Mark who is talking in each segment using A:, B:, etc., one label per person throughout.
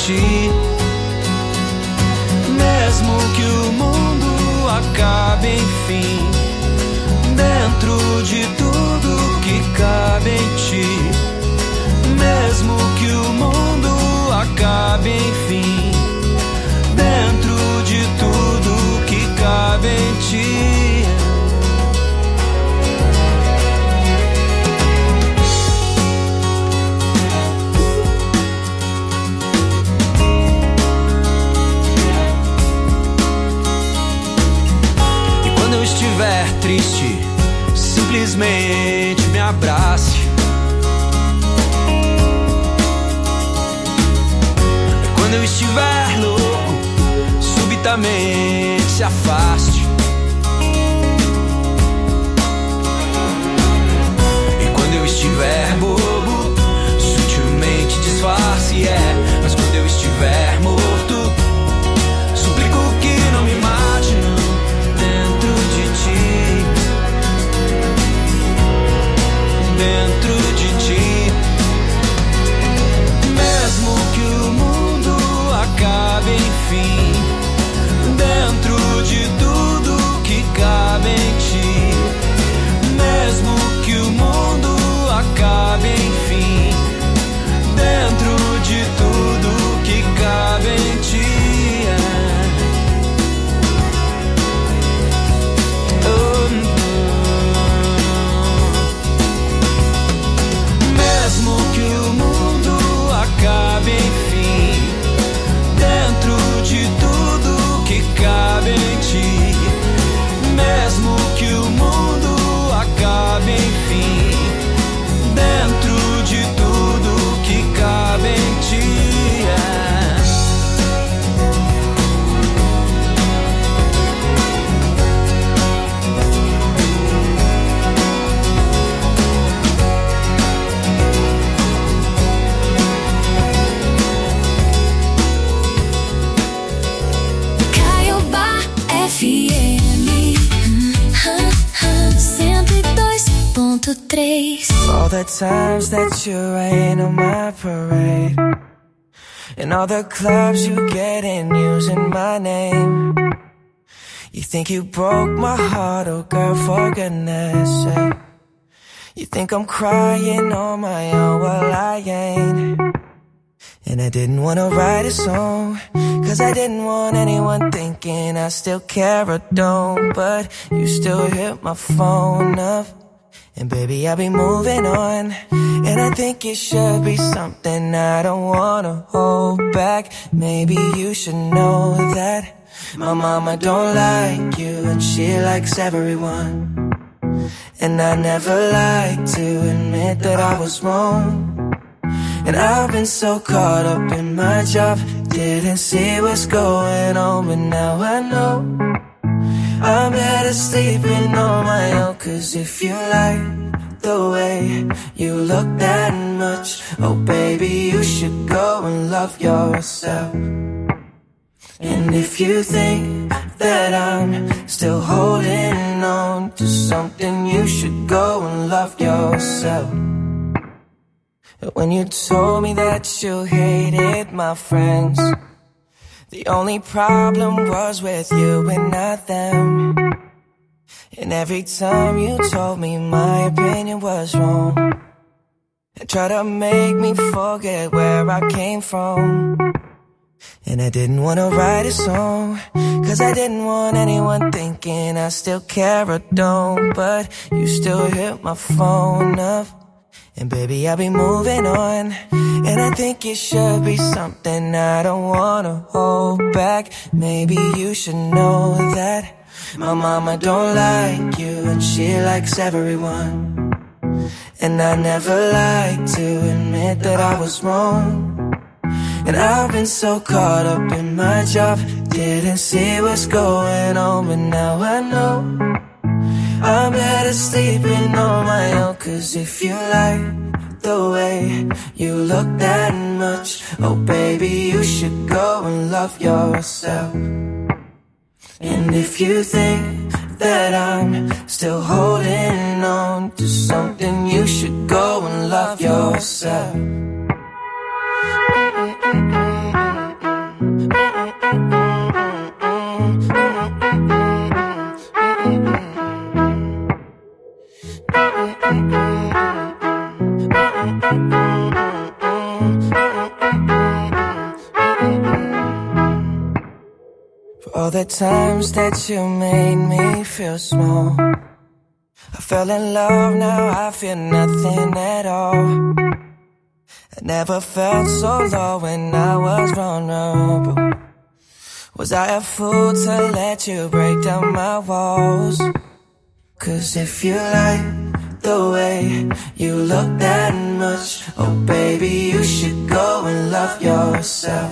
A: ti. Mesmo que o mundo acabe, enfim, dentro de tudo que cabe em ti. Mesmo que o mundo acabe, enfim, dentro de tudo que cabe em ti. E quando eu estiver triste, simplesmente me abrace. Quando eu estiver louco, subitamente se afaste. E quando eu estiver bobo, sutilmente disfarce, Mas quando eu estiver morto, suplico que não me mate, não, dentro de ti. Dentro de ti. Mesmo que o mundo acabe, enfim, dentro de tudo que cabe em ti. Mesmo que o mundo acabe, enfim, dentro de tudo que cabe em ti. Mesmo que o mundo acabe, enfim, dentro de tudo que cabe em ti. Mesmo que o mundo acabe, enfim, dentro de tudo que cabe em ti.
B: All the times that you rain on my parade, and all the clubs you get in using my name. You think you broke my heart, oh girl, for goodness sake. You think I'm crying on my own, well I ain't. And I didn't wanna write a song, cause I didn't want anyone thinking I still care or don't. But you still hit my phone up, and baby, I'll be moving on. And I think it should be something I don't wanna hold back. Maybe you should know that my mama don't like you, and she likes everyone. And I never like to admit that I was wrong. And I've been so caught up in my job, didn't see what's going on, but now I know I'm better sleeping on my own. Cause if you like the way you look that much, oh baby, you should go and love yourself. And if you think that I'm still holding on to something, you should go and love yourself. When you told me that you hated my friends, the only problem was with you and not them. And every time you told me my opinion was wrong, and tried to make me forget where I came from. And I didn't wanna write a song, cause I didn't want anyone thinking I still care or don't. But you still hit my phone up, and baby, I'll be moving on. And I think it should be something I don't wanna hold back. Maybe you should know that my mama don't like you, and she likes everyone. And I never like to admit that I was wrong. And I've been so caught up in my job, didn't see what's going on, but now I know I'm better sleeping on my own. Cause if you like the way you look that much, oh baby, you should go and love yourself. And if you think that I'm still holding on to something, you should go and love yourself. all the times that you made me feel small. I fell in love, now I feel nothing at all. I never felt so low when I was vulnerable. Was I a fool to let you break down my walls? 'Cause if you like the way you look that much, oh baby, you should go and love yourself.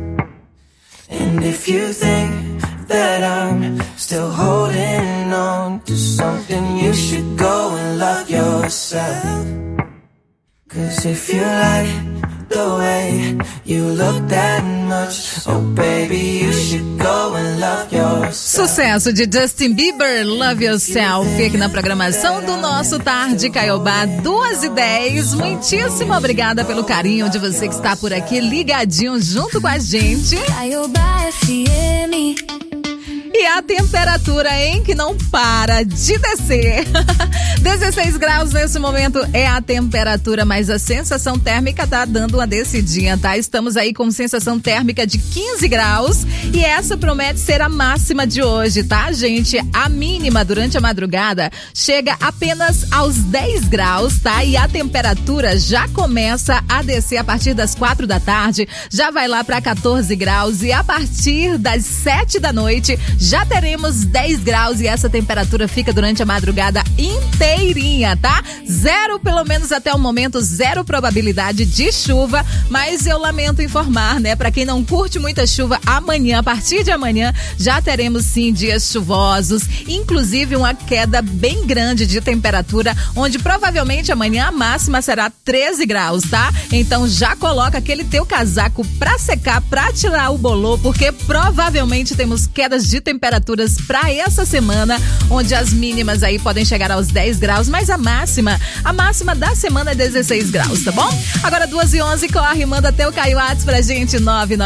B: And if you think that I'm still holding on to something, you should go and love yourself. 'Cause if you like the way you look that much, oh baby, you should go and love yourself.
C: Sucesso de Justin Bieber, Love Yourself, aqui na programação do nosso Tarde Caiobá, 2h10. Muitíssimo obrigada pelo carinho de você que está por aqui ligadinho junto com a gente.
D: Caiobá FM.
C: E a temperatura, hein, que não para de descer. 16 graus nesse momento é a temperatura, mas a sensação térmica tá dando uma descidinha, tá? Estamos aí com sensação térmica de 15 graus e essa promete ser a máxima de hoje, tá, gente? A mínima durante a madrugada chega apenas aos 10 graus, tá? E a temperatura já começa a descer a partir das 4 da tarde, já vai lá para 14 graus e a partir das 7 da noite já teremos 10 graus e essa temperatura fica durante a madrugada inteirinha, tá? Zero, pelo menos até o momento, zero probabilidade de chuva, mas eu lamento informar, né? Pra quem não curte muita chuva, amanhã, a partir de amanhã, já teremos sim dias chuvosos, inclusive uma queda bem grande de temperatura, onde provavelmente amanhã a máxima será 13 graus, tá? Então já coloca aquele teu casaco pra secar, pra tirar o bolô, porque provavelmente temos quedas de temperaturas para essa semana, onde as mínimas aí podem chegar aos 10 graus, mas a máxima da semana é 16 graus, tá bom? Agora 2h11, corre, manda teu Caio Whats pra gente,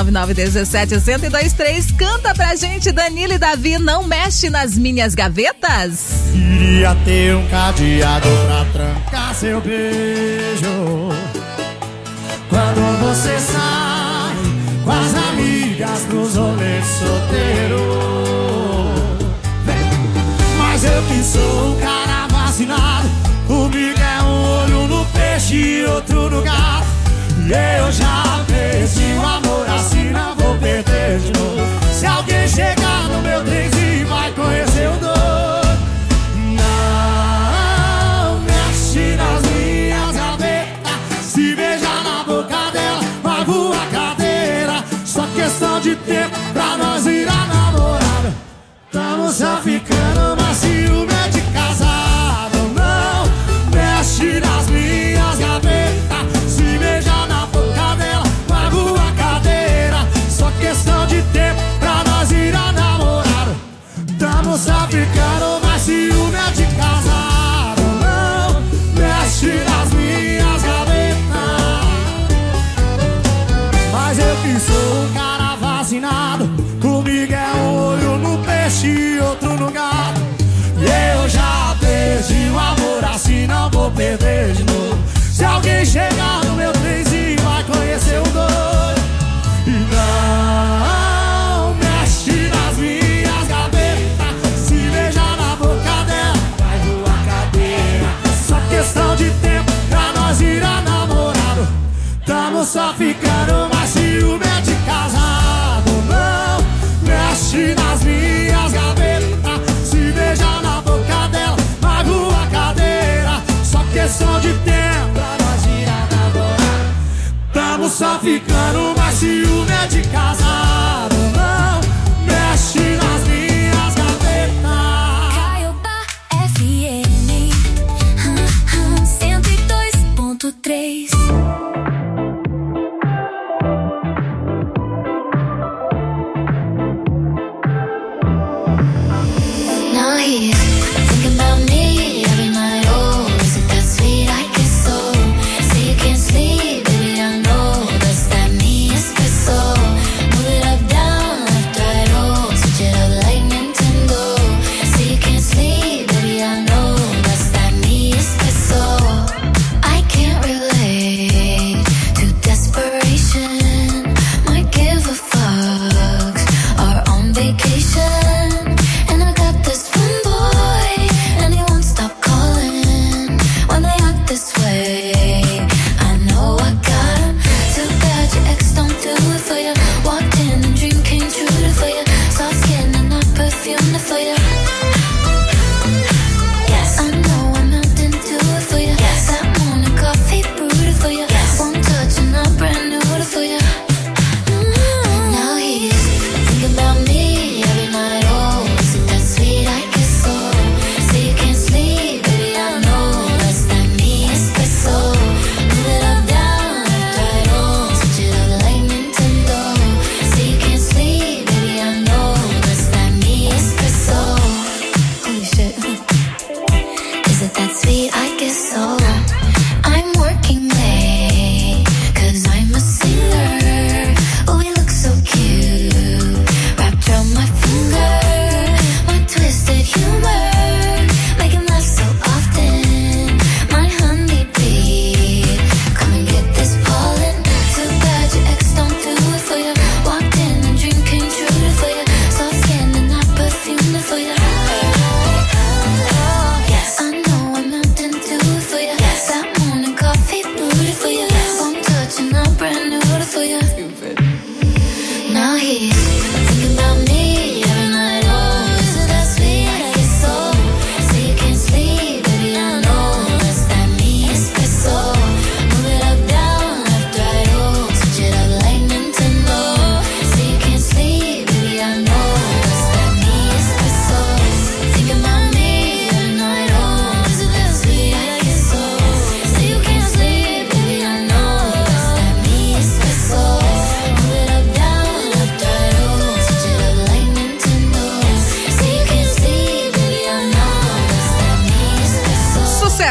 C: 999-17-1023, canta pra gente, Danilo e Davi, Não Mexe nas Minhas Gavetas.
E: Queria ter um cadeado pra trancar seu beijo quando você sai com as amigas pros rolês solteiros. Mas eu que sou um cara vacinado, comigo é um olho no peixe e outro no gato. E eu já perdi o amor, assim não vou perder de novo. Se alguém chegar no meu trenzinho vai conhecer o doido. Não mexe nas minhas gavetas, se beijar na boca dela vai voar cadeira. Só questão de tempo pra nós ir a namorada. Tamo só ficando, mas ciúme é de casado. Não mexe nas minhas gavetas, se beijar na boca dela vai voar cadeira. Só questão de tempo pra nós ir a namorada. Tamo só ficando, mas ciúme é de casado. Não mexe nas minhas gavetas. Mas eu que sou um cara vacinado, comigo é um olho no peixe e outro no gato. E eu já perdi o amor, assim não vou perder de novo. Se alguém chegar no meu trenzinho vai conhecer o doido. E não mexe nas minhas gavetas, se beijar na boca dela vai voar cadeira. Só questão de tempo pra nós ir a namorado. Tamo só ficando, mas ciúme é de casado. Não mexe nas minhas gavetas, se beijar na boca dela vai voar cadeira. Só questão de tempo pra nós ir a namorar. Tamo só ficando, mas ciúme é de casado. Não mexe nas minhas gavetas.
D: Caiobá FM 102.3. Now here, thinking about me every night. Oh, is it that sweet? I guess so. Say you can't sleep, baby, I know that's that me espresso. Move it up, down, left, right, oh, switch it up like Nintendo. Say you can't sleep, baby, I know that's that me espresso. I can't relate.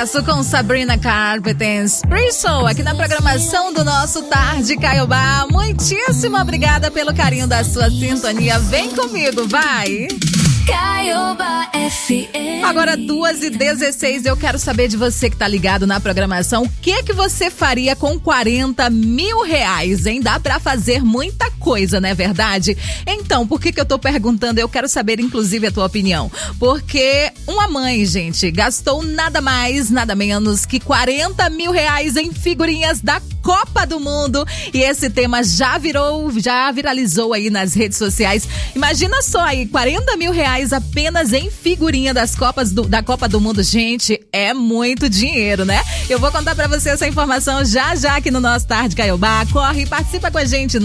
C: sucesso com Sabrina Carpenter's Pretzel aqui na programação do nosso Tarde Caiobá. Muitíssimo obrigada pelo carinho da sua sintonia. Vem comigo, vai!
D: Caiobá FM.
C: Agora 2h16, eu quero saber de você que tá ligado na programação, o que você faria com 40 mil reais, hein? Dá pra fazer muita coisa, não é verdade? Então, por que eu tô perguntando? Eu quero saber, inclusive, a tua opinião. Porque uma mãe, gente, gastou nada mais, nada menos que 40 mil reais em figurinhas da Copa do Mundo. E esse tema já viralizou aí nas redes sociais. Imagina só aí, 40 mil reais apenas em figurinha da Copa do Mundo. Gente, é muito dinheiro, né? Eu vou contar pra você essa informação já aqui no nosso Tarde Caiobá. Corre e participa com a gente,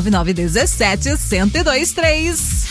C: 99917-1023.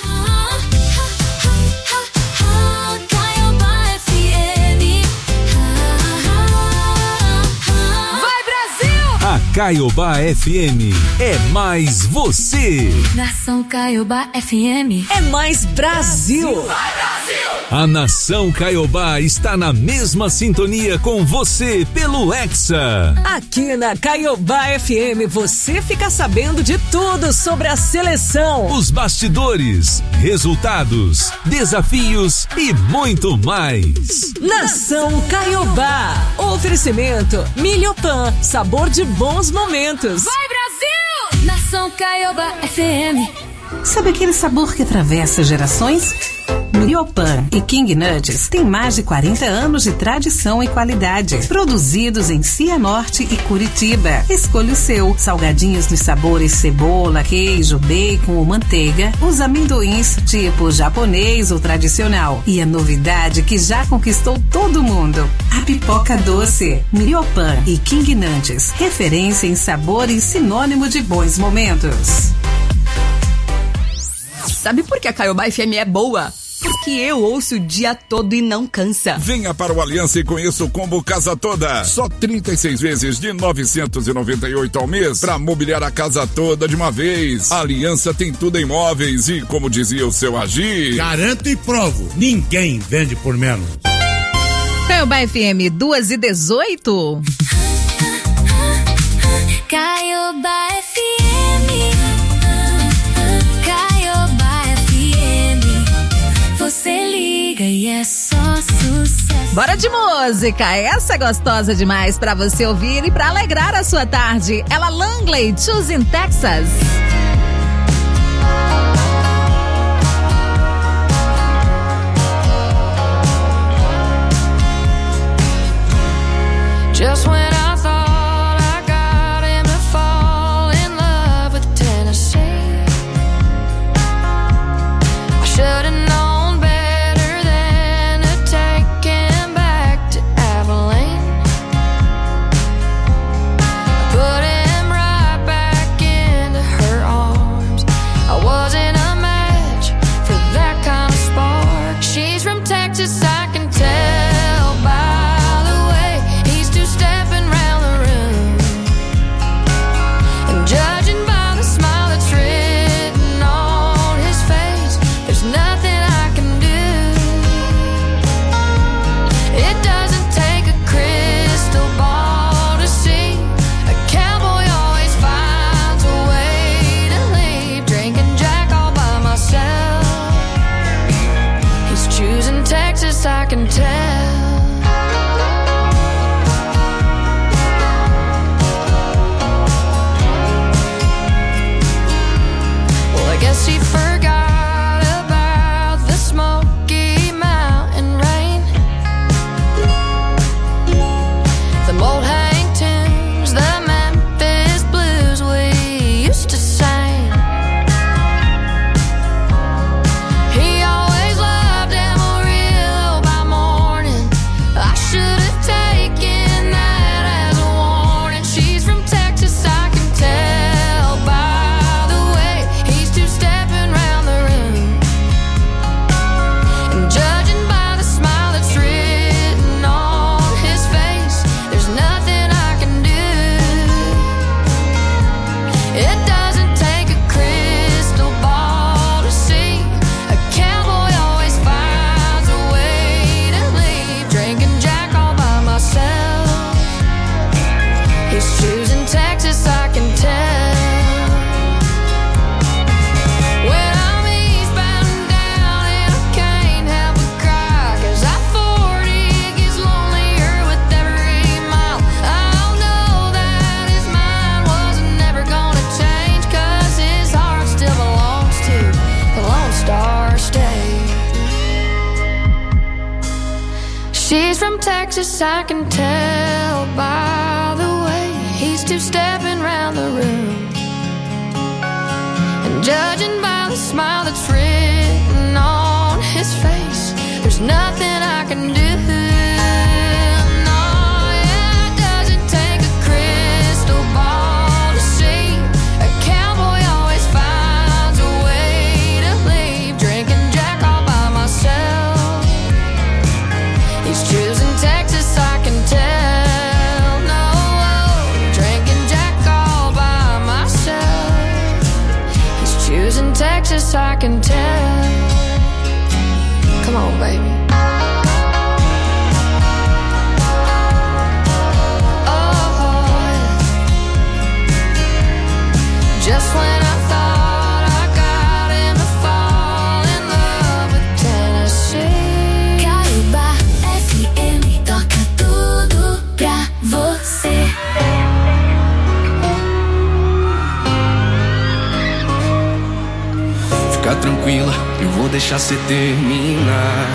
F: A Caiobá FM é mais você.
D: Nação Caiobá FM
G: é mais Brasil.
F: Vai, Brasil! A Nação Caiobá está na mesma sintonia com você pelo Hexa.
G: Aqui na Caiobá FM você fica sabendo de tudo sobre a seleção,
F: os bastidores, resultados, desafios e muito mais.
G: Nação Caiobá. Oferecimento Milhopan, sabor de bons momentos.
D: Vai, Brasil! Nação Caiobá FM.
H: Sabe aquele sabor que atravessa gerações? Milhopan e King Nuts têm mais de 40 anos de tradição e qualidade. Produzidos em Cianorte e Curitiba. Escolha o seu. Salgadinhos nos sabores cebola, queijo, bacon ou manteiga. Os amendoins tipo japonês ou tradicional. E a novidade que já conquistou todo mundo. A pipoca doce. Milhopan e King Nuts. Referência em sabor e sinônimo de bons momentos.
I: Sabe por que a Caiobá FM é boa? Porque eu ouço o dia todo e não cansa.
J: Venha para o Aliança e conheça o combo Casa Toda. Só 36 vezes de 998 ao mês para mobiliar a casa toda de uma vez. A Aliança tem tudo em móveis e, como dizia o seu Agir,
E: garanto e provo, ninguém vende por menos.
C: Caiobá FM 2h18.
D: Caiobá FM. Você liga e é só sucesso.
C: Bora de música, essa é gostosa demais pra você ouvir e pra alegrar a sua tarde. Ela Langley, Choosing Texas.
A: Just when I thought I got him to fall in love with Tennessee, I should've known better than to take him back to Abilene. I put him right back into her
D: He's choosing Texas, I can tell. When I'm eastbound down and I can't help but cry, 'cause I-40 gets lonelier with every mile. I know that his mind wasn't never gonna change, 'cause his heart still belongs to the Lone Star State. She's from Texas, I can tell by the way he's two-stepping round the room, and judging by the smile that's written on his face, there's nothing I can do. No, yeah, it doesn't take a crystal ball to see. A cowboy always finds a way to leave. Drinking Jack all by myself. He's choosing Texas, I can tell. No, drinking Jack all by myself. He's choosing Texas, I can tell. Come on, baby. Oh, just when I thought I got him to fall in love with Tennessee.
K: Caiobá FM toca tudo pra você.
A: Fica tranquila, eu vou deixar cê terminar.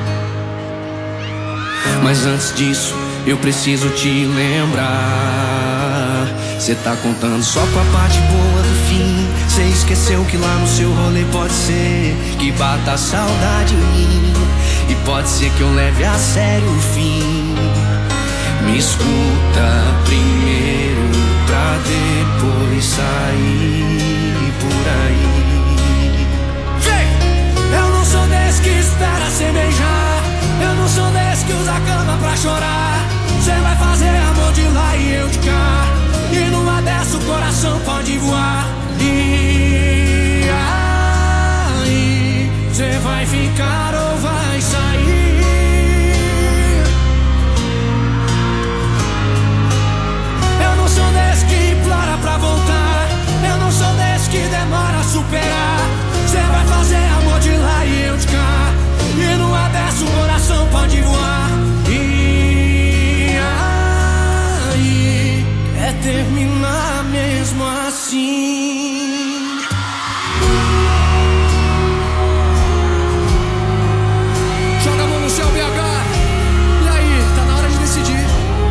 A: Mas antes disso, eu preciso te lembrar. Cê tá contando só com a parte boa do fim. Cê esqueceu que lá no seu rolê pode ser que bata a saudade em mim. E pode ser que eu leve a sério o fim. Me escuta primeiro pra depois sair por aí.
E: Eu não sou desse que espera sem beijar. Eu não sou desse que usa a cama pra chorar. Cê vai fazer amor de lá e eu de cá. E numa dessa o coração pode voar. E aí, cê vai ficar ou vai sair? Eu não sou desse que implora pra voltar. Eu não sou desse que demora a superar. Cê vai fazer amor de lá e eu de cá. E numa dessa o coração pode voar. E aí, quer terminar mesmo assim? Joga a mão no céu, BH. E aí, tá na hora de decidir.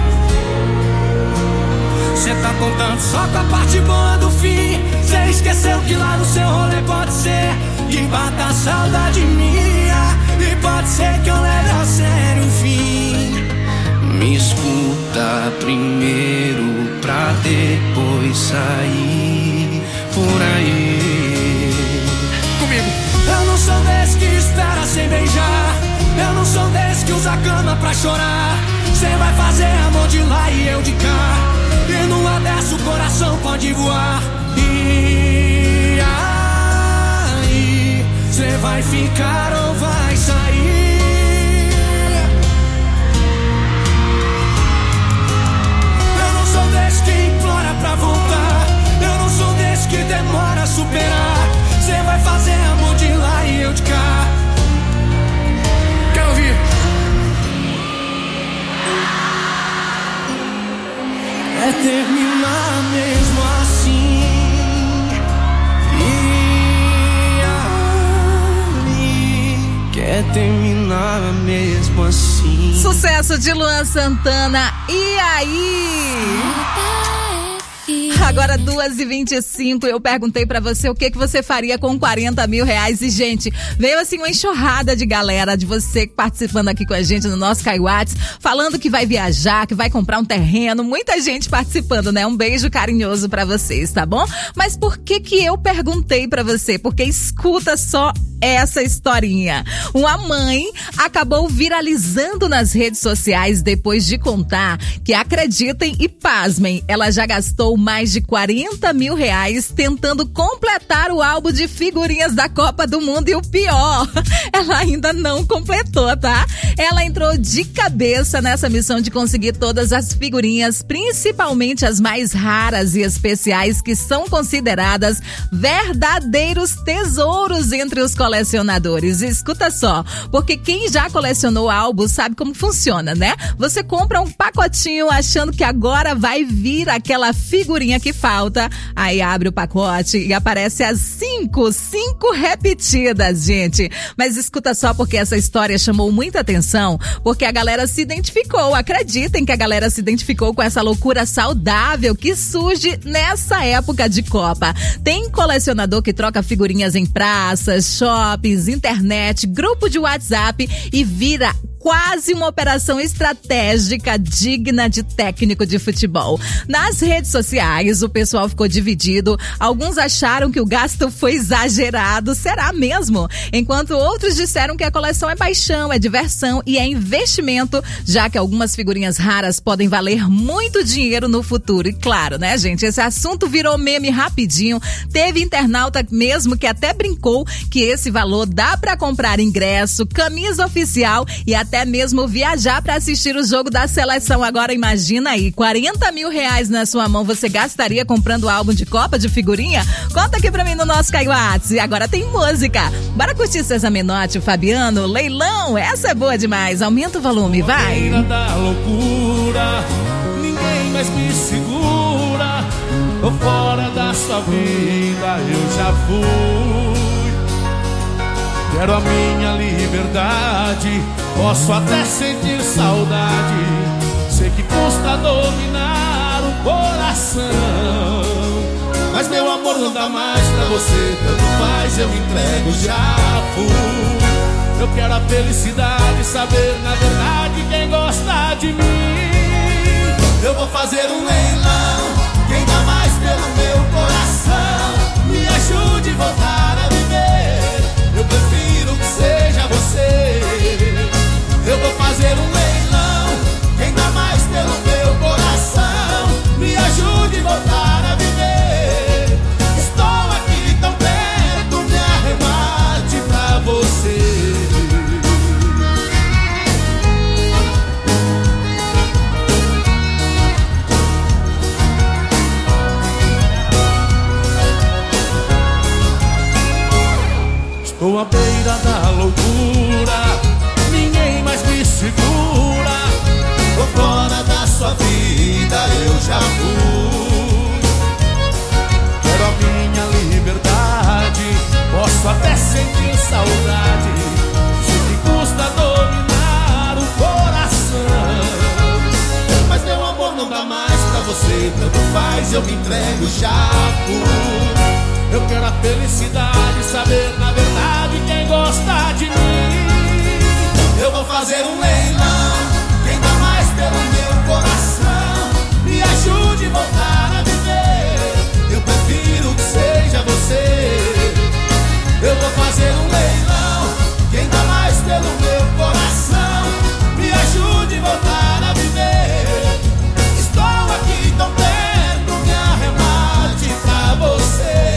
E: Cê tá contando só com a parte boa do fim. Cê esqueceu que lá no seu rolê pode ser que bata a saudade minha. E pode ser que eu leve a sério o fim.
A: Me escuta primeiro pra depois sair por aí.
E: Comigo. Eu não sou desse que espera sem beijar. Eu não sou desse que usa a cama pra chorar. Cê vai fazer amor de lá e eu de cá. E numa dessa o coração pode voar. E aí, cê vai ficar ou vai sair? Eu não sou desse que implora pra voltar. Eu não sou desse que demora a superar. Cê vai fazer amor de lá e eu de cá. Quer ouvir? É terminar mesmo assim. Quer terminar mesmo assim.
C: Sucesso de Luan Santana. E aí? Agora 2h25, eu perguntei pra você o que você faria com 40 mil reais. E, gente, veio assim uma enxurrada de galera, de você participando aqui com a gente no nosso Caiuates, falando que vai viajar, que vai comprar um terreno. Muita gente participando, né? Um beijo carinhoso pra vocês, tá bom? Mas por que eu perguntei pra você? Porque escuta só essa historinha. Uma mãe acabou viralizando nas redes sociais depois de contar que, acreditem e pasmem, ela já gastou mais de de R$40 mil tentando completar o álbum de figurinhas da Copa do Mundo e o pior, ela ainda não completou, tá? Ela entrou de cabeça nessa missão de conseguir todas as figurinhas, principalmente as mais raras e especiais, que são consideradas verdadeiros tesouros entre os colecionadores. Escuta só, porque quem já colecionou álbum sabe como funciona, né? Você compra um pacotinho achando que agora vai vir aquela figurinha que falta, aí abre o pacote e aparece as cinco repetidas, gente. Mas escuta só, porque essa história chamou muita atenção, porque a galera se identificou, acreditem que a galera se identificou com essa loucura saudável que surge nessa época de Copa. Tem colecionador que troca figurinhas em praças, shoppings, internet, grupo de WhatsApp e vira quase uma operação estratégica digna de técnico de futebol. Nas redes sociais, o pessoal ficou dividido. Alguns acharam que o gasto foi exagerado. Será mesmo? Enquanto outros disseram que a coleção é paixão, é diversão e é investimento, já que algumas figurinhas raras podem valer muito dinheiro no futuro. E claro, né, gente? Esse assunto virou meme rapidinho. Teve internauta mesmo que até brincou que esse valor dá pra comprar ingresso, camisa oficial e até mesmo viajar para assistir o jogo da seleção. Agora imagina aí, R$40 mil na sua mão, você gastaria comprando álbum de Copa de figurinha? Conta aqui pra mim no nosso Caio Whats. E agora tem música. Bora curtir César Menotti, o Fabiano, Leilão, essa é boa demais. Aumenta o volume, vai.
E: Da loucura, ninguém mais me segura. Tô fora da sua vida, eu já fui. Quero a minha liberdade, posso até sentir saudade. Sei que custa dominar o coração, mas meu amor não dá mais pra você. Tanto faz, eu me entrego, já fui. Eu quero a felicidade, saber na verdade quem gosta de mim. Eu vou fazer um leilão, quem dá mais pelo meu coração. Me ajude a voltar a viver, eu prefiro que seja você. Eu vou fazer um leilão, quem dá mais pelo meu coração. Me ajude a voltar a viver. Estou aqui tão perto, me arremate pra você. Estou à beira da loucura, ninguém mais me segura. Tô fora da sua vida, eu já fui. Quero a minha liberdade, posso até sentir saudade. Sei que custa dominar o coração, mas meu amor não dá mais pra você. Tanto faz, eu me entrego, já fui. Eu quero a felicidade, saber na verdade quem gosta de mim. Eu vou fazer um leilão, quem dá mais pelo meu coração. Me ajude a voltar a viver, eu prefiro que seja você. Eu vou fazer um leilão, quem dá mais pelo meu coração. Me ajude a voltar a viver. Estou aqui tão perto, me arremate pra você.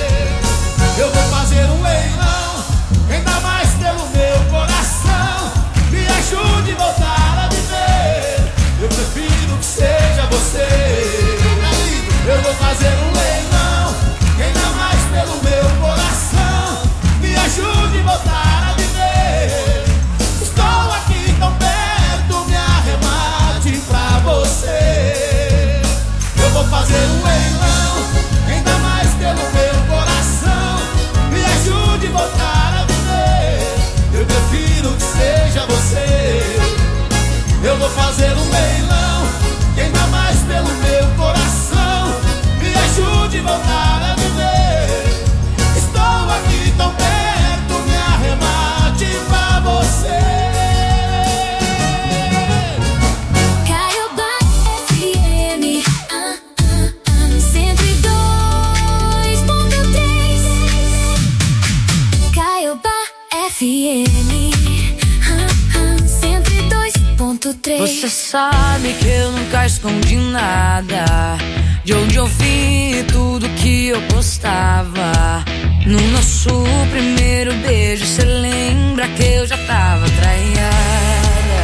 E: Eu vou fazer um leilão, quem dá mais pelo meu coração. Me ajude a voltar a viver, eu prefiro que seja você. Eu vou fazer um leilão, quem dá mais pelo meu coração. Me ajude a voltar a viver. Estou aqui tão perto, me arremate pra você. Eu vou fazer um leilão, quem dá mais pelo meu coração. Me ajude a voltar a viver, eu prefiro que seja você. Eu vou fazer um leilão, quem dá mais pelo meu coração. Me ajude a voltar a viver. Estou aqui tão perto, me arremate pra você.
K: Caiobá FM 102.3. Caiobá FM 102.3.
L: Você sabe que eu nunca escondi nada de onde eu vim. gostava. No nosso primeiro beijo, cê lembra que eu já tava traiada?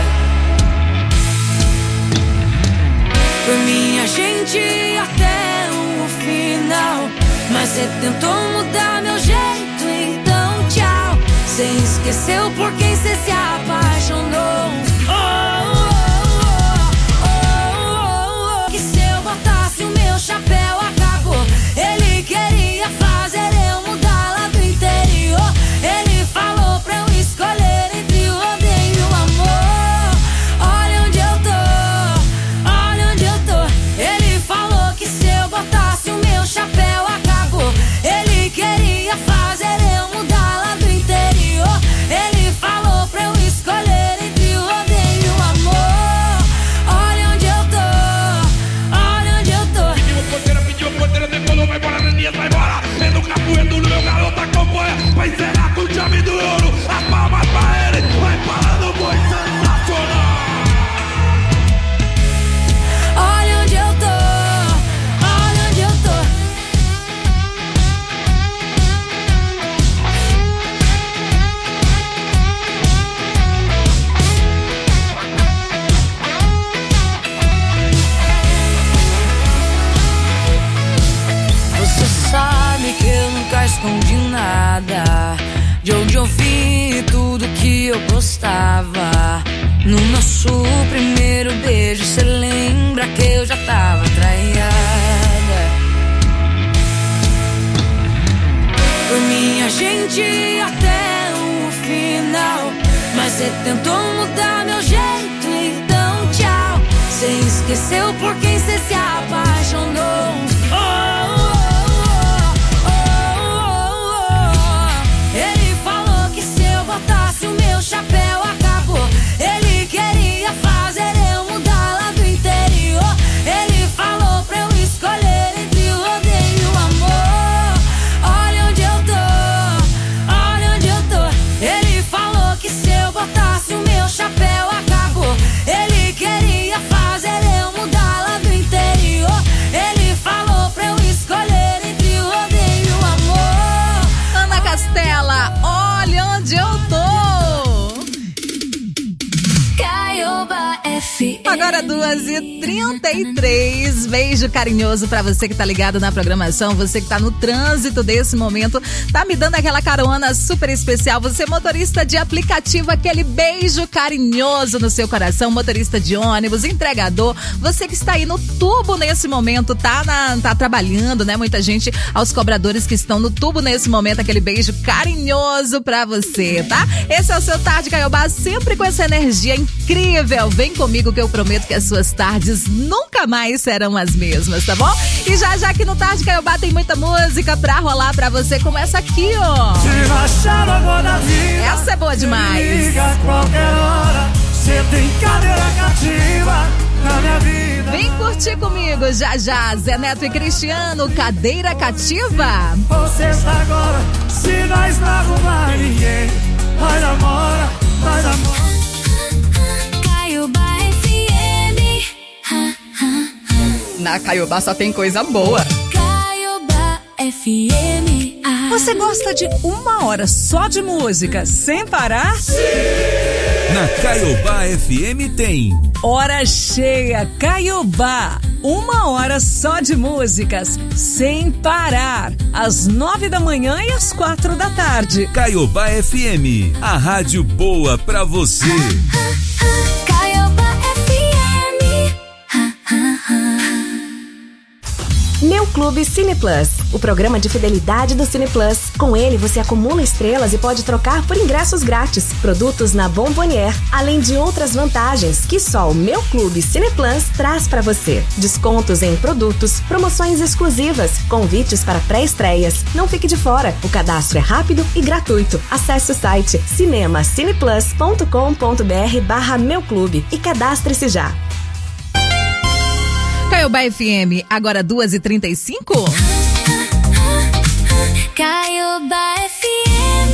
L: Foi minha gente até o final, mas cê tentou mudar meu jeito, então tchau. Cê esqueceu por quem cê se apaixonou. Que se eu botasse o meu chapéu acabou. Ele queria fazer eu mudar lá do interior. Ele falou pra eu escolher entre o odeio e o amor. Olha onde eu tô, olha onde eu tô. Ele falou que se eu botasse o meu chapéu acabou. Ele queria fazer eu mudar lá do interior. Ele falou pra eu escolher entre o odeio e o amor. Olha onde eu tô, olha onde eu tô.
E: Pediu porteira, decolou, vai embora, Neninha, vai embora. É no capoeiro do meu garoto, acompanha. Vai encerrar com chave do ouro. As palmas pra ele, vai parar no boi sensacional.
L: Olha onde eu tô, olha onde eu tô. Você sabe que eu nunca escondi nada, de onde eu vim, tudo que eu gostava. No nosso primeiro beijo, cê lembra que eu já tava traiada? Foi minha gente até o final, mas cê tentou mudar meu jeito, então tchau. Cê esqueceu por quem cê se apaixonou. Ele falou que se eu botasse o meu chapéu acabou. Ele queria fazer eu mudar lá do interior. Ele falou pra eu escolher entre o odeio e o amor. Olha onde eu tô, olha onde eu tô. Ele falou que se eu botasse o meu chapéu acabou. Ele queria fazer eu mudar lá do interior. Ele falou pra eu escolher entre o odeio e o amor.
C: Ana Castela, olha onde eu tô.
K: Caioba FM.
C: Agora 2h33. Beijo carinhoso pra você que tá ligado na programação, você que tá no trânsito desse momento, tá me dando aquela carona super especial. Você motorista de aplicativo, aquele beijo carinhoso no seu coração, motorista de ônibus, entregador, você que está aí no tubo nesse momento, tá trabalhando, né? Muita gente, aos cobradores que estão no tubo nesse momento, aquele beijo carinhoso pra você, tá? Esse é o seu Tarde Caiobá, sempre com essa energia incrível. Vem comigo que eu prometo que as suas tardes nunca mais serão as mesmas, tá bom? E já aqui no Tarde Caiobá tem muita música pra rolar pra você, como essa aqui, ó. Essa é boa demais.
E: Liga a qualquer hora, cê tem cadeira cativa na minha vida.
C: Vem curtir comigo já, Zé Neto e Cristiano, Cadeira Cativa.
E: Você está agora, se nós não arrumar ninguém, nós namora, nós namora.
K: Caioba FM.
I: Na Caiobá só tem coisa boa.
K: Caioba FM.
G: Você gosta de 1 hora só de música, sem parar? Sim!
F: Na Caiobá FM tem
G: Hora Cheia Caiobá. 1 hora só de músicas, sem parar. Às 9 da manhã e às 4 da tarde.
F: Caiobá FM, a rádio boa pra você.
K: Caioba FM.
M: Meu Clube Cine Plus, o programa de fidelidade do Cine Plus. Com ele você acumula estrelas e pode trocar por ingressos grátis, produtos na Bombonier, além de outras vantagens que só o Meu Clube Cine Plus traz para você. Descontos em produtos, promoções exclusivas, convites para pré-estreias. Não fique de fora, o cadastro é rápido e gratuito. Acesse o site cinemacineplus.com.br/Meu Clube e cadastre-se já.
C: Caiobá FM, agora 2h35.
K: Caioba FM.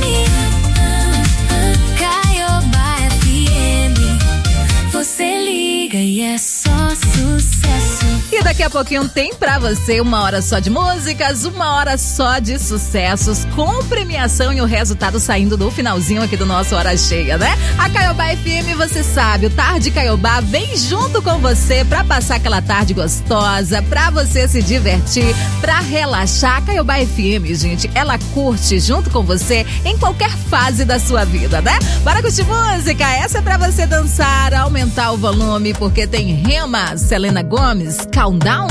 K: Caioba FM. Você liga e é só sucesso.
C: Que daqui a pouquinho tem pra você uma hora só de músicas, uma hora só de sucessos, com premiação e o resultado saindo do finalzinho aqui do nosso Hora Cheia, né? A Caiobá FM, você sabe, o Tarde Caiobá vem junto com você pra passar aquela tarde gostosa, pra você se divertir, pra relaxar. A Caiobá FM, gente, ela curte junto com você em qualquer fase da sua vida, né? Bora curtir música, essa é pra você dançar, aumentar o volume, porque tem Rema, Selena Gomez, Countdown.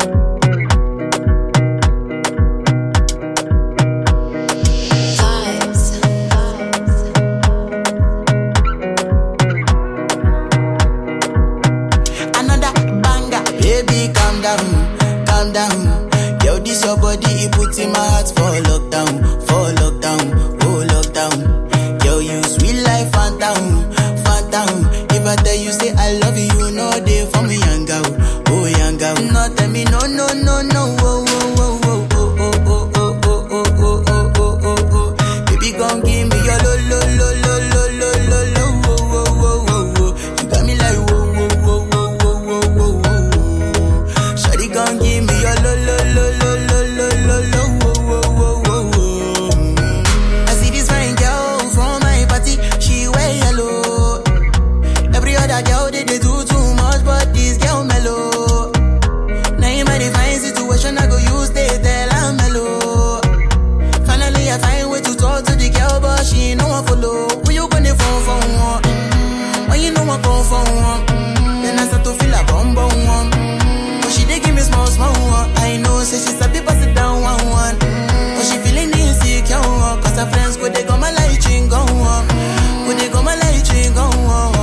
N: Another banger, baby, calm down, calm down. Yo, this your body, it puts in my heart for lockdown, oh lockdown. Yo, you sweet life, phantom, phantom. If I tell you say I love you, you know they for me, young girl, oh young girl. No, tell me no, no, no, no, oh, oh, oh, oh, oh, oh, oh, oh, oh, oh, oh, oh, oh, oh. Baby, gon' give me your lo, lo, lo, lo, lo, lo, lo, lo, oh, oh, oh, oh, oh. You got me like whoa, whoa, whoa, whoa, whoa, whoa, whoa, whoa. Shawty gon' give me your lo, lo, lo, lo, lo, lo, lo, lo, oh, oh, oh, oh. I see this fine girl from my party, she wear yellow. Every other girl they do too much, but this girl mellow. Now in my divine situation, I go use they tell I'm mellow. Finally I find way to talk to the girl, but she ain't no one follow. Who you gonna phone for one? When you know I come for one, then I start to feel a bum bum one. But she dey give me small small one. I know say she's a people sit down one one. But she feeling insecure, cause her friends go they go my light ring go on. Go they go my light ring go on.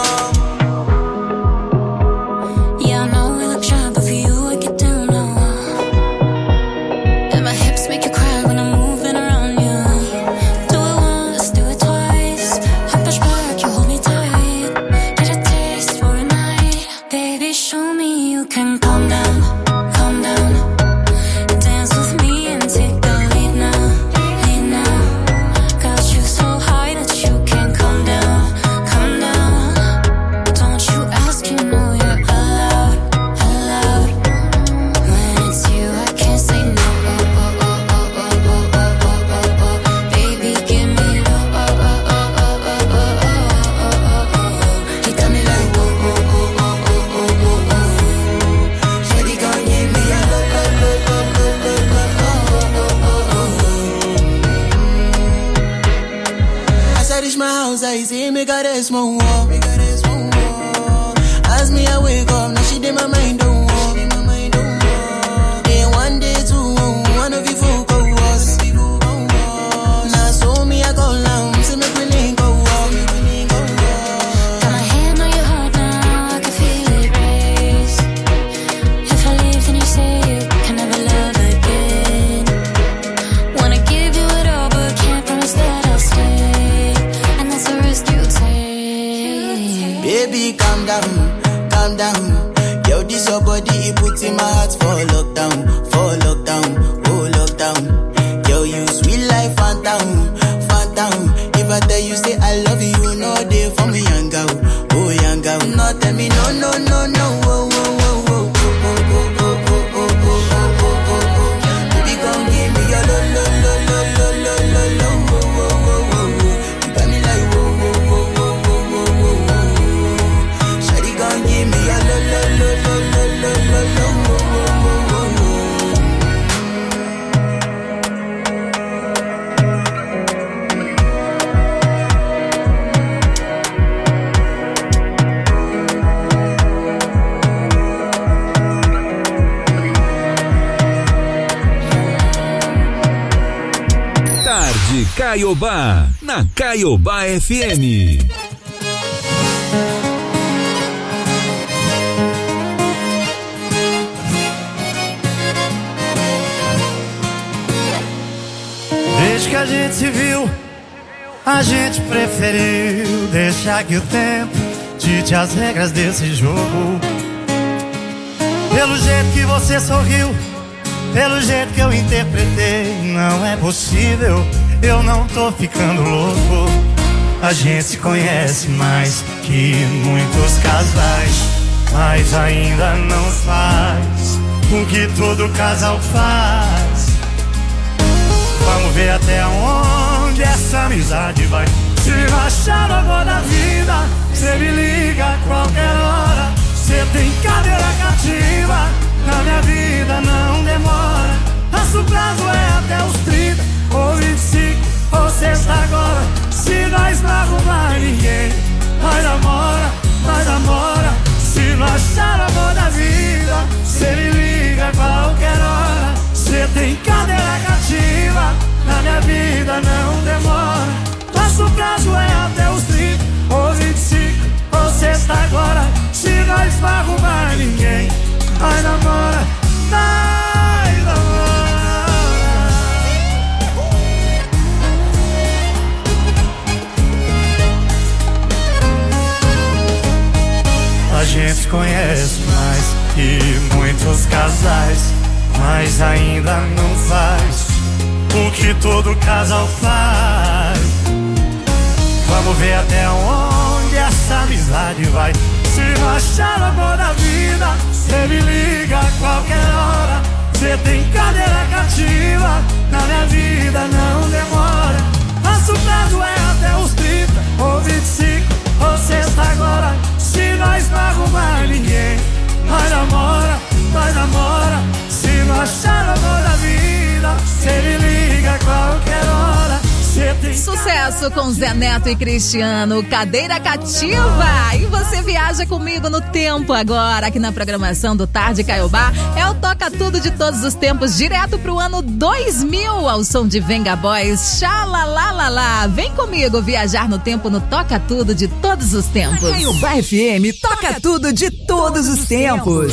K: Yeah, I know we look shy, but for you I get down low. And my hips make you cry when I'm moving around you. Do it once, do it twice. I push back, you hold me tight. Get a taste for a night. Baby, show me you can calm down, calm down. Dance with me and take the lead now, lead now. Got you so high that you can't calm down, calm down. Don't you ask, you know you're allowed, allowed. When it's you, I can't say no. Oh, oh, oh, oh, oh, oh, oh, oh, oh, oh. Baby, give me oh, oh, oh, oh, oh, oh, oh, oh, oh, oh. You got me like oh, oh, oh, oh, oh, oh, oh, oh. Shawty gon' give me a lo, lo, lo, lo, lo, lo, lo, oh, oh, oh, oh.
N: As I reach my house, I see me got a small wall. As me, I wake up, now she did my mind don't walk. Day one, day two, one of you folk go us. Now so me, I go down, see me willing go walk.
K: Got my hand on your heart now, I can feel it race. If I leave, then you say you can never love again. Wanna give you it all, but can't promise that I'll stay. And that's a risk you take.
N: Baby, calm down, calm down. Yo, this your body, it puts in my heart for lockdown, oh lockdown. Yo, you sweet life, phantom, phantom. If I tell you say I love you, you know they for me, young girl, oh young girl. No, tell me no, no, no, no, oh, oh, oh, oh, oh, oh, oh, oh, oh, oh, oh, oh, oh. Baby, come give me your lo, lo, lo, lo, lo, lo, lo, lo, oh, oh, oh, oh. You got me like whoa, whoa, whoa, whoa, whoa, whoa, whoa, whoa. Shawty gon' give me your lo, lo, lo, lo, lo, lo, lo, lo, oh, oh, oh, oh, oh.
F: Tarde Caiobá, na Caiobá FM.
E: Desde que a gente se viu, a gente preferiu deixar que o tempo dite as regras desse jogo. Pelo jeito que você sorriu, pelo jeito que eu interpretei, não é possível, eu não tô ficando louco. A gente se conhece mais que muitos casais. mas ainda não faz o que todo casal faz. Vamos ver até onde essa amizade vai. Se eu achar o amor da vida, cê me liga a qualquer hora. Cê tem cadeira cativa, na minha vida não demora. Nosso prazo é até os 30 ou 25 ou sexta agora. Se nós não arrumar ninguém, nós namora, nós namora. Se não achar o amor da vida, cê me liga a qualquer hora. Cê tem cadeira cativa, na minha vida não demora. Nosso prazo é até os 30 ou 25 ou sexta agora. Se nós não arrumar ninguém, nós namora, nós namora. A gente conhece mais que muitos casais, mas ainda não faz o que todo casal faz. Vamos ver até onde essa amizade vai. Se não achar o amor da vida, cê me liga a qualquer hora. Cê tem cadeira cativa, na minha vida não demora. Nosso prazo é até os 30 ou 25 ou sexta agora. Se nós não arrumar ninguém, nós namora, nós namora. Se não achar o amor da vida, cê me liga a qualquer hora.
C: Sucesso com Zé Neto e Cristiano, Cadeira Cativa. E você viaja comigo no tempo agora, aqui na programação do Tarde Caiobá. É o Toca Tudo de todos os tempos, direto pro ano 2000, ao som de Venga Boys, Xalalalala. Vem comigo viajar no tempo no Toca Tudo de todos os tempos.
O: Caiobá FM, toca tudo de todos os tempos.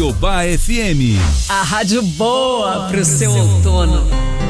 F: Caiobá FM.
G: A rádio boa pro seu outono.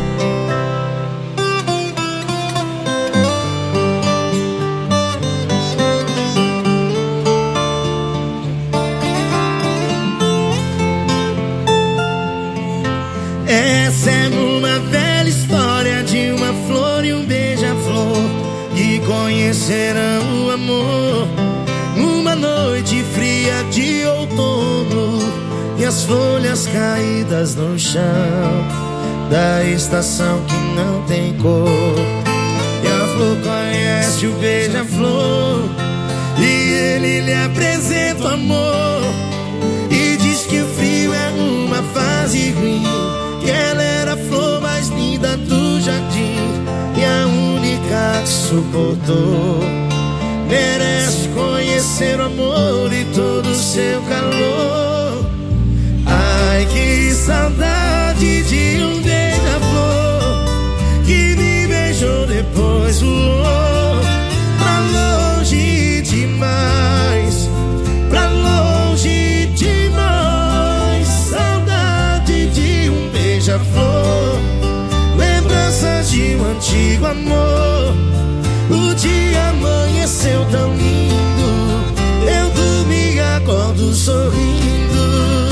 E: Essa é uma velha história de uma flor e um beija-flor que conhecerão o amor numa noite fria de outono e as folhas caídas no chão da estação que não tem cor. E a flor conhece o beija-flor e ele lhe apresenta o amor e diz que o frio é uma fase ruim, que ela era a flor mais linda do jardim e a única que suportou. Merece conhecer o amor e todo o seu calor. Ai, que saudade de um beija-flor que me beijou depois voou pra longe demais, pra longe de nós. Saudade de um beija-flor, lembranças de um antigo amor. O dia amanheceu tão lindo, eu dormi e acordo sorrindo.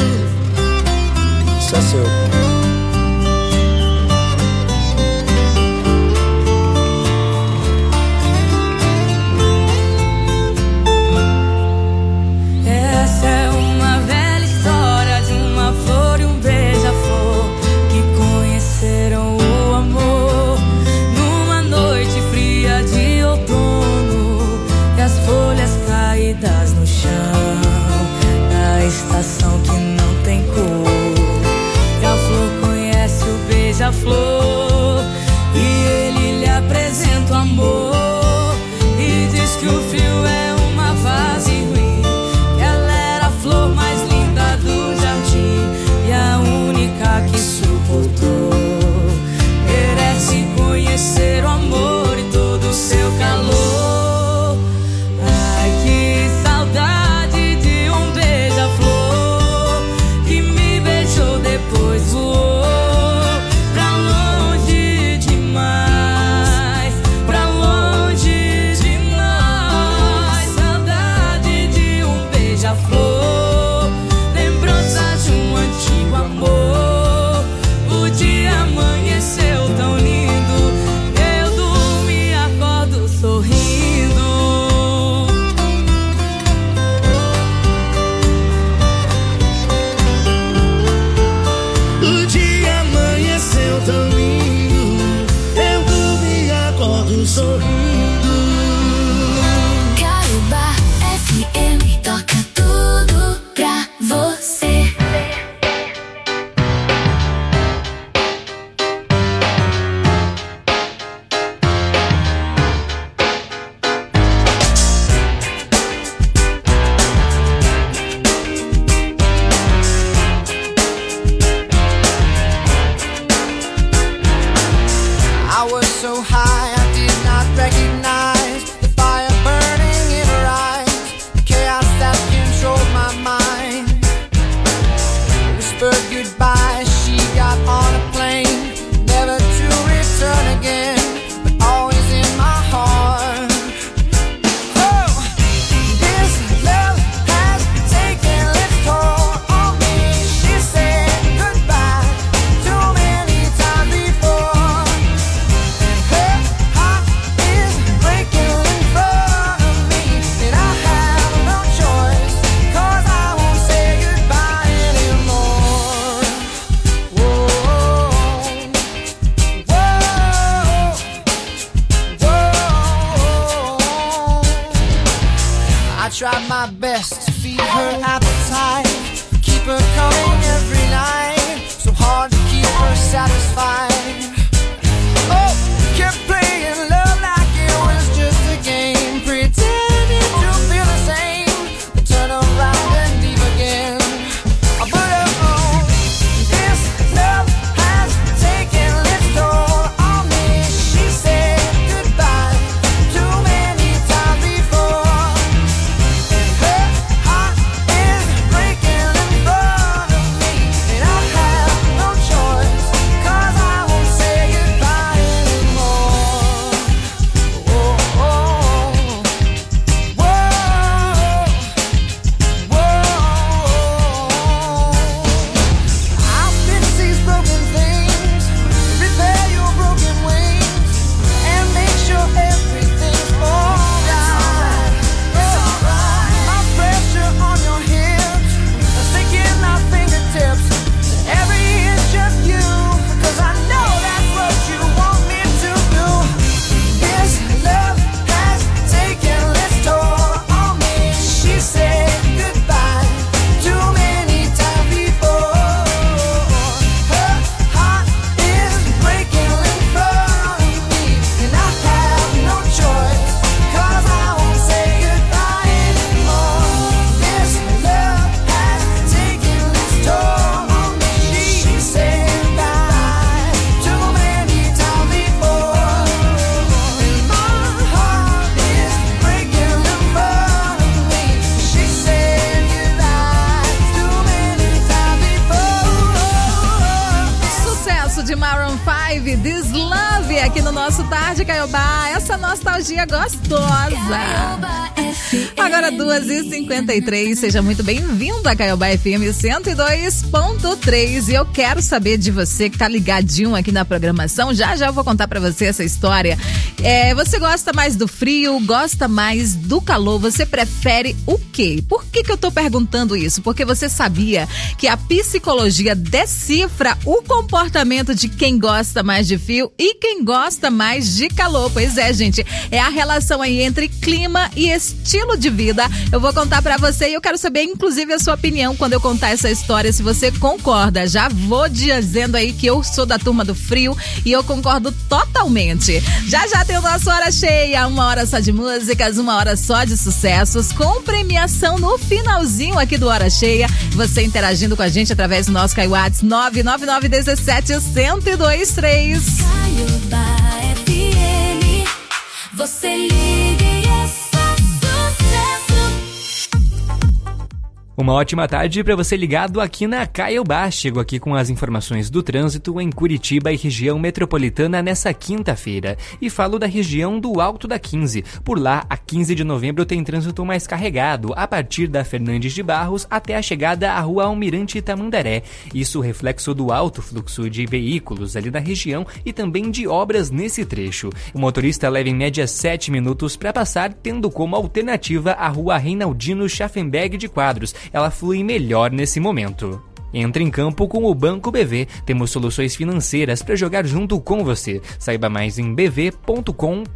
E: Só seu.
L: Essa é uma velha história de uma flor e um beija-flor que conheceram o amor numa noite fria de outono e as folhas caídas no chão da estação que não tem cor. E a flor conhece o beija-flor e ele lhe apresenta o amor e diz que o frio é uma fase ruim, que ela era a flor mais linda do jardim e a única que suportou. Merece conhecer o amor e todo o seu calor. Ai, que saudade de um beija-flor que me beijou depois voou pra longe demais, pra longe de nós. Saudade de um beija-flor, lembranças de um antigo amor. O dia amanheceu tão lindo, eu durmo e acordo sorrindo.
E: O dia amanheceu tão lindo, eu dormi e acordo sorrindo.
D: Caiobá FM toca tudo pra você.
P: I was so high I did not recognize the fire burning in her eyes, the chaos that controlled my mind. Whispered goodbye, she got on a plane, never to return again, but always in my heart. Oh, this love has taken its toll on me. She said goodbye too many times before. Her heart is breaking in front of me, and I have no choice, 'cause I won't say goodbye anymore.
C: Maroon 5, This Love, aqui no nosso Tarde Caiobá, essa nostalgia gostosa. Agora 2h53, seja muito bem-vindo a Caiobá FM 102.3 e eu quero saber de você que tá ligadinho aqui na programação, já eu vou contar pra você essa história. Você gosta mais do frio, gosta mais do calor, você prefere o quê? Por que eu tô perguntando isso? Porque você sabia que a psicologia decifra o comportamento de quem gosta mais de frio e quem gosta mais de calor. Pois é, gente, é a relação aí entre clima e estilo de vida. Eu vou contar pra você e eu quero saber, inclusive, a sua opinião quando eu contar essa história, se você concorda. Já vou dizendo aí que eu sou da turma do frio e eu concordo totalmente. Já tem o nosso Hora Cheia, 1 hora só de músicas, 1 hora só de sucessos, com premiação no finalzinho aqui do Hora Cheia. Você interagindo com a gente através do nosso Kaiwats 99917-1023.
K: Caiobá FM, você liga e é só sucesso.
Q: Uma ótima tarde para você ligado aqui na Caiobá. Chego aqui com as informações do trânsito em Curitiba e região metropolitana nessa quinta-feira. E falo da região do Alto da 15. Por lá, a 15 de novembro tem trânsito mais carregado, a partir da Fernandes de Barros até a chegada à Rua Almirante Tamandaré. Isso reflexo do alto fluxo de veículos ali na região e também de obras nesse trecho. O motorista leva em média 7 minutos para passar, tendo como alternativa a Rua Reinaldino Schaffenberg de Quadros. Ela flui melhor nesse momento. Entre em campo com o Banco BV. Temos soluções financeiras para jogar junto com você. Saiba mais em bv.com.br.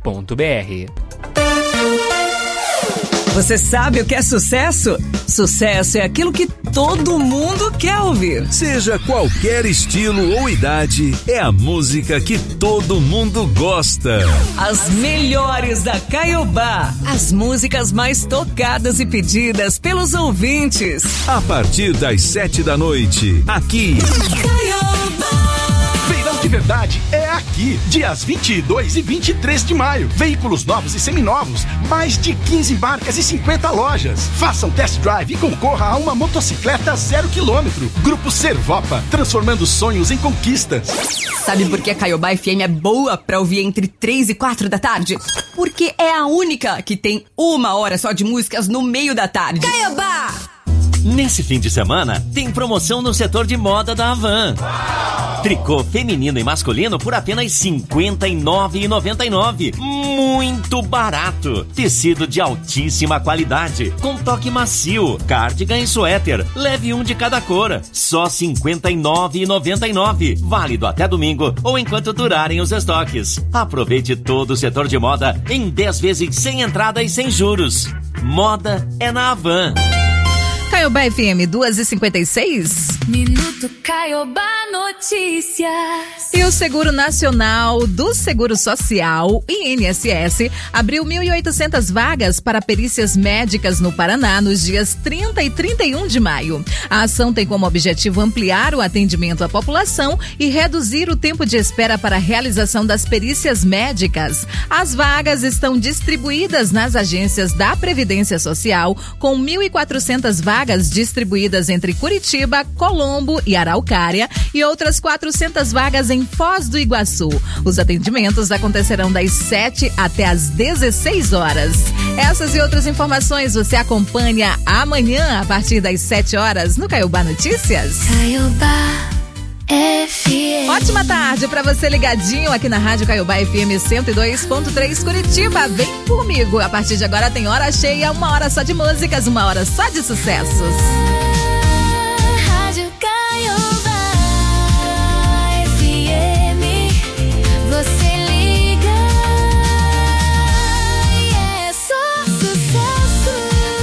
G: Você sabe o que é sucesso? Sucesso é aquilo que todo mundo quer ouvir.
F: Seja qualquer estilo ou idade, é a música que todo mundo gosta.
G: As melhores da Caiobá. As músicas mais tocadas e pedidas pelos ouvintes.
F: A partir das 7 da noite, aqui.
R: Feirão de verdade é aqui, dias 22 e 23 de maio. Veículos novos e seminovos, mais de 15 marcas e 50 lojas. Faça um test drive e concorra a uma motocicleta 0 km. Grupo Servopa, transformando sonhos em conquistas.
I: Sabe por que a Caiobá FM é boa pra ouvir entre 3 e 4 da tarde? Porque é a única que tem 1 hora só de músicas no meio da tarde.
K: Caiobá!
S: Nesse fim de semana, tem promoção no setor de moda da Havan. Tricô feminino e masculino por apenas R$ 59,99. Muito barato. Tecido de altíssima qualidade, com toque macio, cardigan e suéter. Leve um de cada cor. Só R$ 59,99. Válido até domingo ou enquanto durarem os estoques. Aproveite todo o setor de moda em 10 vezes sem entrada e sem juros. Moda é na Havan.
C: Caiobá FM 2h56.
K: Minuto Caiobá Notícias.
C: E o Seguro Nacional do Seguro Social, INSS, abriu 1.800 vagas para perícias médicas no Paraná nos dias 30 e 31 de maio. A ação tem como objetivo ampliar o atendimento à população e reduzir o tempo de espera para a realização das perícias médicas. As vagas estão distribuídas nas agências da Previdência Social, com 1.400 vagas distribuídas entre Curitiba, Colombo e Araucária e outras 400 vagas em Foz do Iguaçu. Os atendimentos acontecerão das 7 até as 16 horas. Essas e outras informações você acompanha amanhã a partir das 7 horas no Caiobá Notícias.
K: Caiobá FM.
C: Ótima tarde pra você ligadinho aqui na Rádio Caiobá FM 102.3 Curitiba. Vem comigo. A partir de agora tem Hora Cheia, 1 hora só de músicas, 1 hora só de sucessos.
K: Rádio Caiobá FM. Você liga e é só sucesso.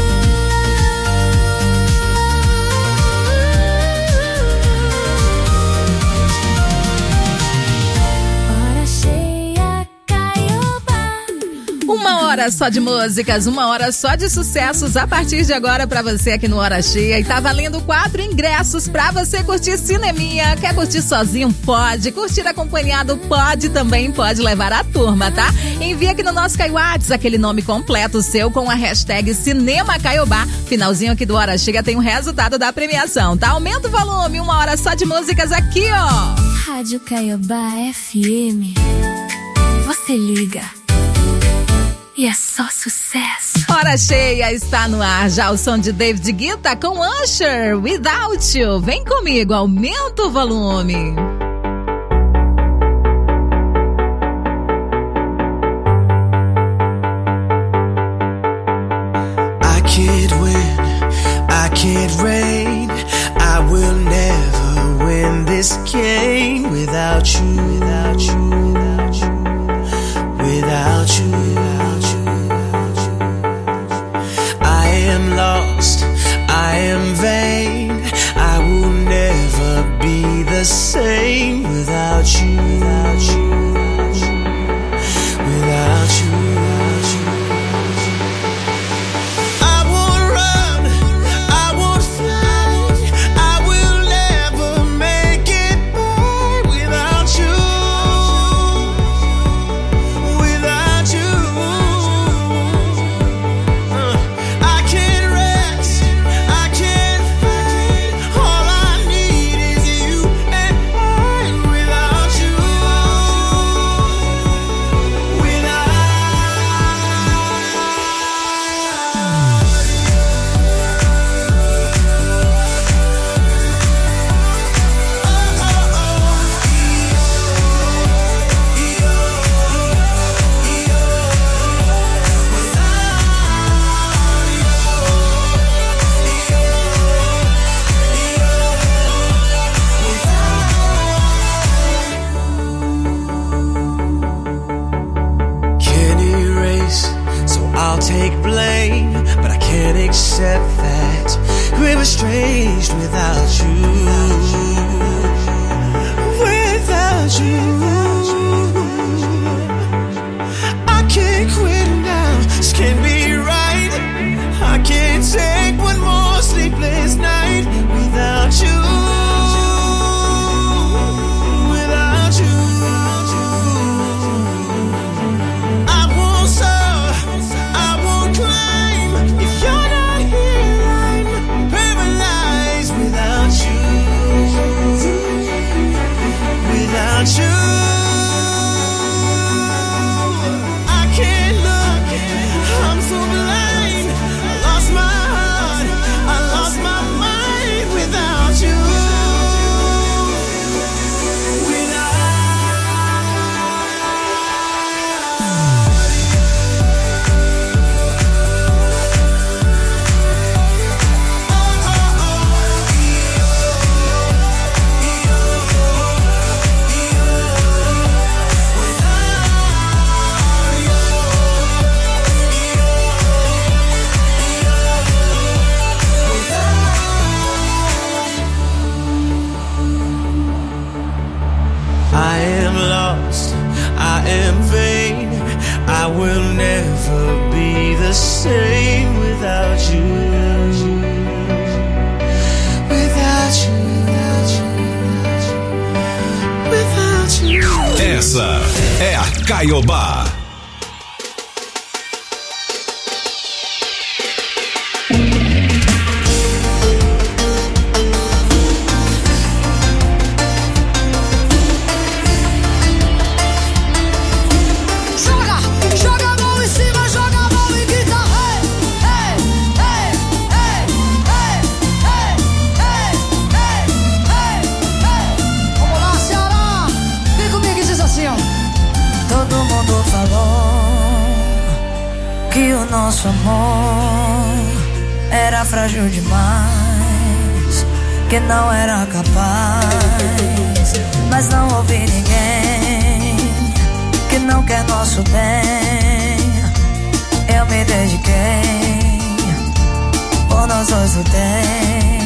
K: Hora cheia, Caiobá.
C: 1 hora só de músicas, 1 hora só de sucessos a partir de agora pra você aqui no Hora Cheia. E tá valendo 4 ingressos pra você curtir cineminha. Quer curtir sozinho? Pode. Curtir acompanhado? Pode também. Pode levar a turma, tá? Envia aqui no nosso Kaiwats aquele nome completo seu com a hashtag Cinema Caiobá. Finalzinho aqui do Hora Cheia tem o resultado da premiação, tá? Aumenta o volume, 1 hora só de músicas aqui, ó.
K: Rádio Caiobá FM. Você liga e é só sucesso.
C: Hora cheia está no ar já o som de David Guetta com Usher, Without You. Vem comigo, aumenta o volume.
B: I can't win, I can't reign, I will never win this game without you, without you, without you, without you, without you. I am lost, I am vain, I will never be the same without you, without you, without you, without you, without you. I won't run, I won't fly, I will never make it by without you, without you. I can't rest, I can't fight, all I need is you and I without you, can't erase, so I'll take blame, but I can't accept that we're estranged without you, without you. I can't quit now, this can't be right, I can't take one more sleepless night without you, without you. I won't serve, I won't claim, if you're not here I'm paralyzed without you, without you. I can't look, I'm so blind, I lost my heart, I lost my mind without you, I am lost, I am vain, I will never be the same without you, without you, without you, without you.
F: Essa é a Caiobá.
L: Joga, joga a mão em cima, joga a mão e grita hey, hey, hey, hey, hey, hey, hey, hey, hey, hey. Vamos lá, Ceará, vem comigo e diz assim, ó. Todo mundo falou que o nosso amor era frágil demais, que não era capaz, mas não ouvi ninguém que não quer nosso bem. Eu me dediquei, por nós dois lutei.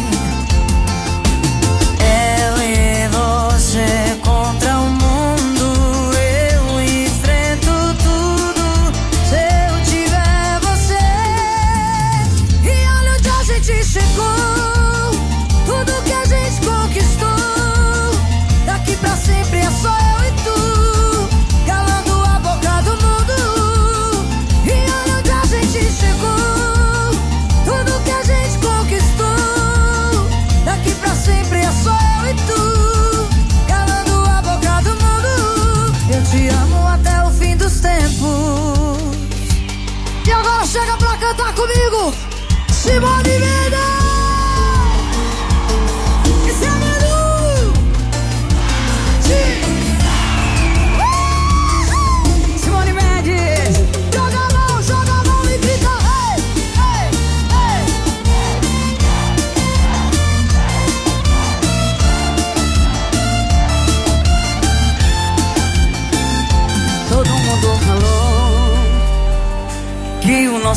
L: Eu e você contra o mundo, eu enfrento tudo se eu tiver você. E olha onde a gente chegou, tudo que a gente conquistou, daqui pra sempre é só eu e tu, calando a boca do mundo. E olha onde a gente chegou, tudo que a gente conquistou,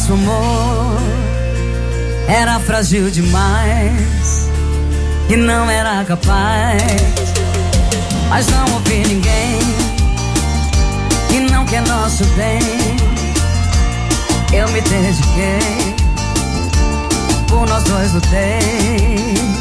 T: nosso amor era frágil demais e não era capaz. Mas não ouvi ninguém que não quer nosso bem. Eu me dediquei, por nós dois lutei.